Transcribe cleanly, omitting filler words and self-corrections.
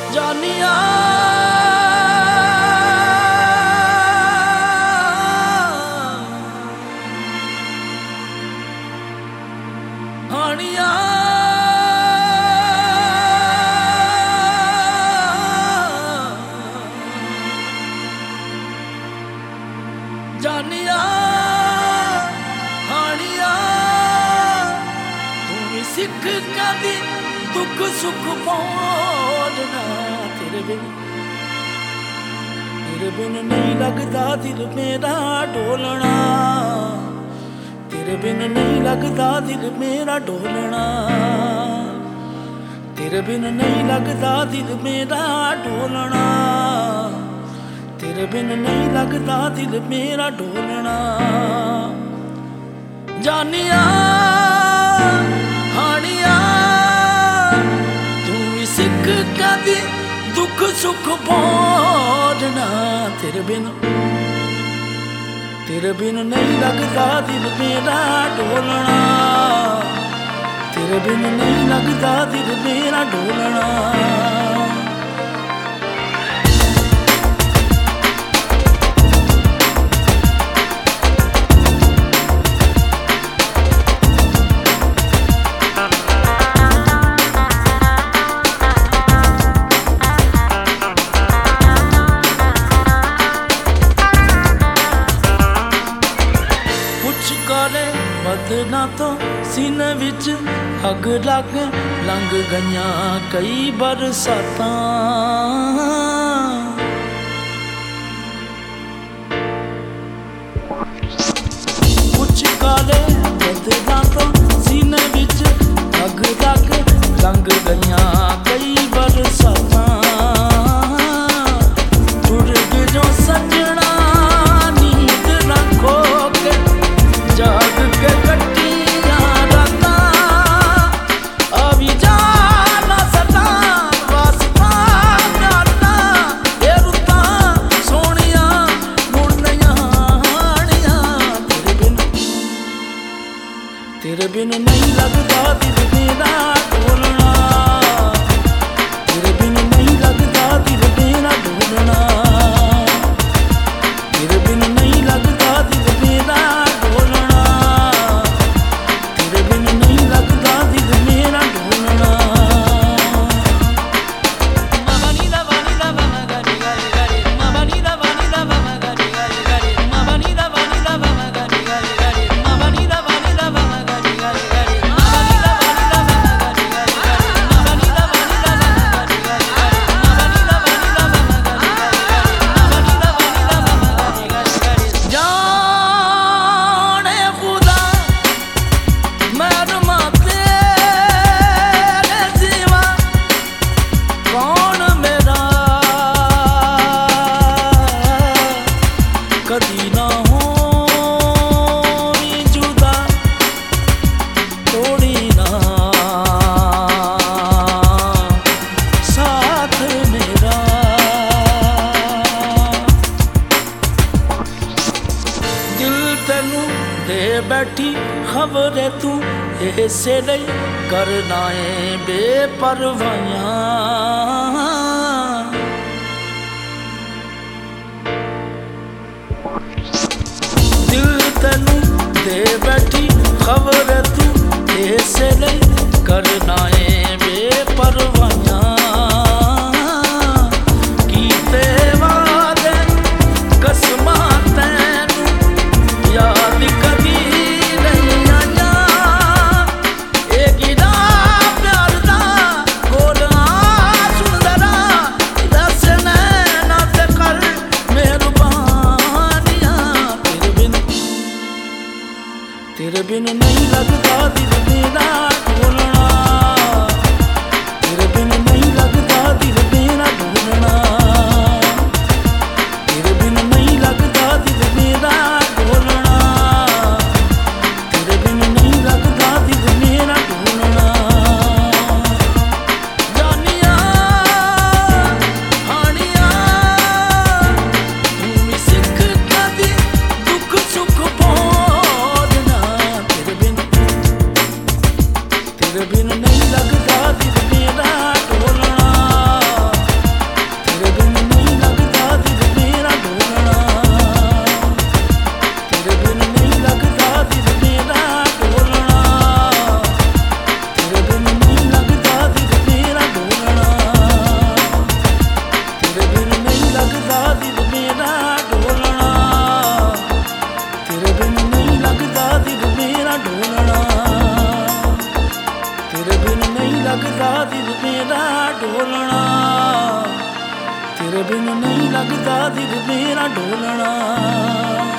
ਜਾਨੀਆਂ ਹਾਣੀਆਂ ਜਾਨੀਆਂ ਹਾਣੀਆਂ ਤੂੰ ਵੀ ਸਿੱਖ ਕਦੀ ਦੁੱਖ ਸੁੱਖ ਪਾਉਣਾ ਤੇਰੇ ਬਿਨ ਨਹੀਂ ਲੱਗਦਾ ਦਿਲ ਮੇਰਾ ਢੋਲਣਾ ਤੇਰੇ ਬਿਨ ਨਹੀਂ ਲੱਗਦਾ ਦਿਲ ਮੇਰਾ ਢੋਲਣਾ ਤੇਰੇ ਬਿਨ ਨਹੀਂ ਲੱਗਦਾ ਦਿਲ ਮੇਰਾ ਢੋਲਣਾ ਤੇਰੇ ਬਿਨ ਨਹੀਂ ਲੱਗਦਾ ਦਿਲ ਮੇਰਾ ਢੋਲਣਾ ਜਾਨੀਆਂ ਹਾਣੀਆਂ ਤੂੰ ਵੀ ਸਿੱਖ ਕਦੀ ਦੁੱਖ ਸੁੱਖ ਪਾਉਣਾ ਤੇਰੇ ਬਿਨ ਨਹੀਂ ਲੱਗਦਾ ਦਿਲ ਮੇਰਾ ਢੋਲਣਾ ਤੇਰੇ ਬਿਨ ਨਹੀਂ ਲੱਗਦਾ ਦਿਲ ਮੇਰਾ ਢੋਲਣਾ ਬਦਨਾਂ ਤੋਂ ਸੀਨੇ ਵਿੱਚ ਅੱਗ ਲੱਗ ਲੰਘ ਗਈਆਂ ਕਈ ਬਰਸਾਤਾਂ ਕੁਛ ਕਾਲੇ ਬਦਨਾਂ ਤੋਂ ਸੀਨੇ ਵਿੱਚ ਅੱਗ ਲੱਗ ਲੰਘ ਗਈਆਂ ਕਈ ਬਰਸਾਤਾਂ ਟੁਰ ਗਏ ਜੋ ਸੱਜਣਾ ਨੀਂਦ ਨਾ ਖੋ ਕੇ ਜਾਗ ਕੇ ਕੱਟੀਆਂ ਰਾਤਾਂ ਆ ਵੀ ਜਾਣਾ ਸਦਾ ਵਾਸਤਾ ਰਾਤਾਂ ਇਹ ਰੁੱਤਾਂ ਸੋਹਣੀਆਂ ਮੁੜਨੀਆਂ ਹਾਣੀਆਂ ਤੇਰੇ ਬਿਨ ਨਹੀਂ ਲੱਗਦਾ ਦਿਲ ਮੇਰਾ ਢੋਲਣਾ ਤੇਰੇ ਬਿਨ ਨਹੀਂ ਲੱਗਦਾ ਦਿਲ ਮੇਰਾ ਢੋਲਣਾ ਤੇਰੇ ਬਿਨ ਨਹੀਂ ਲੱਗਦਾ ਦਿਲ ਮੇਰਾ ਕਦੀ ਨਾ ਹੋਈ ਜੁਦਾ ਤੋੜੀ ਨਾ ਸਾਥ ਮੇਰਾ ਦਿਲ ਤੈਨੂੰ ਦੇ ਬੈਠੀ ਖਬਰੇ ਤੂੰ ਇਸੇ ਲਈ ਕਰਨਾ ਏ ਬੇਪਰਵਾਹੀਆਂ ਤੈਨੂੰ ਦੇ ਬੈਠੀ ਖਬਰ ਤੂੰ ਇਸੇ ਲਈ ਕਰਨਾ ਏ ਬੇਪਰਵਾਹੀਆਂ ਕੀਤੇ ਵਾਦੇ ਕਸਮਾਂ ਤੈਨੂੰ ਯਾਦ ਕਦੀ ਨਹੀਂ ਆਈਆਂ ਇਹ ਗਿਲਾ ਪਿਆਰ ਦਾ ਗੋਲਾ ਸੁੰਦਰਾ ਦੱਸ ਨੈਣਾ ਤੇ ਕਰ ਤੇਰੇ ਬਿਨ ਨਹੀਂ ਲੱਗਦਾ ਦਿਲ ਮੇਰਾ ਢੋਲਣਾ ਤੇਰੇ ਬਿਨ ਨਹੀਂ ਲੱਗਦਾ ਦਿਲ ਮੇਰਾ ਢੋਲਣਾ ਤੇਰੇ ਬਿਨ ਨਹੀਂ ਲੱਗਦਾ ਦਿਲ ਮੇਰਾ ਢੋਲਣਾ ਤੇਰੇ ਬਿਨ ਨਹੀਂ ਲੱਗਦਾ ਦਿਲ ਮੇਰਾ ਢੋਲਣਾ ਜਾਨੀਆਂ ਹਾਣੀਆਂ ਤੂੰ ਵੀ ਸਿੱਖ ਕਦੀ ਦੁੱਖ ਸੁੱਖ ਪਾਉਣਾ ਤੇਰੇ ਬਿਨ ਨਹੀਂ ਲੱਗਦਾ ਦਿਲ ਮੇਰਾ ਢੋਲਣਾ ਲੱਗਦਾ ਦਿਲ ਮੇਰਾ ਢੋਲਣਾ, ਤੇਰੇ ਬਿਨ ਨਹੀਂ ਲੱਗਦਾ ਦਿਲ ਮੇਰਾ ਢੋਲਣਾ, ਤੇਰੇ ਬਿਨ ਨਹੀਂ ਲੱਗਦਾ ਦਿਲ ਮੇਰਾ ਢੋਲਣਾ, ਤੇਰੇ ਬਿਨ ਨਹੀਂ ਲੱਗਦਾ ਦਿਲ ਮੇਰਾ ਢੋਲਣਾ।